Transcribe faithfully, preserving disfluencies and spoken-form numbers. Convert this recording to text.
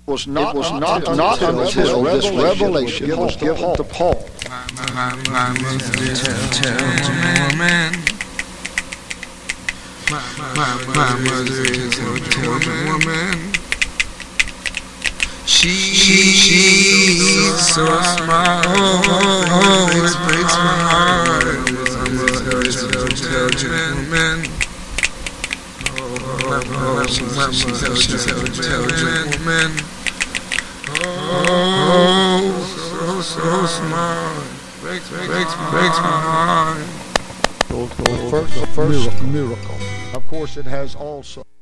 was not, it was not, not, not until, until this this revelation was given to Paul. My, my, my mother did tell, tell woman. My, my, my mother is a intelligent woman. She, she's so smart. Oh, it breaks my heart. My mother is an intelligent woman. Oh, she's an intelligent woman. Oh, so, so smart. Breaks, breaks, breaks, breaks my heart. The first, the first miracle. Of course, it has also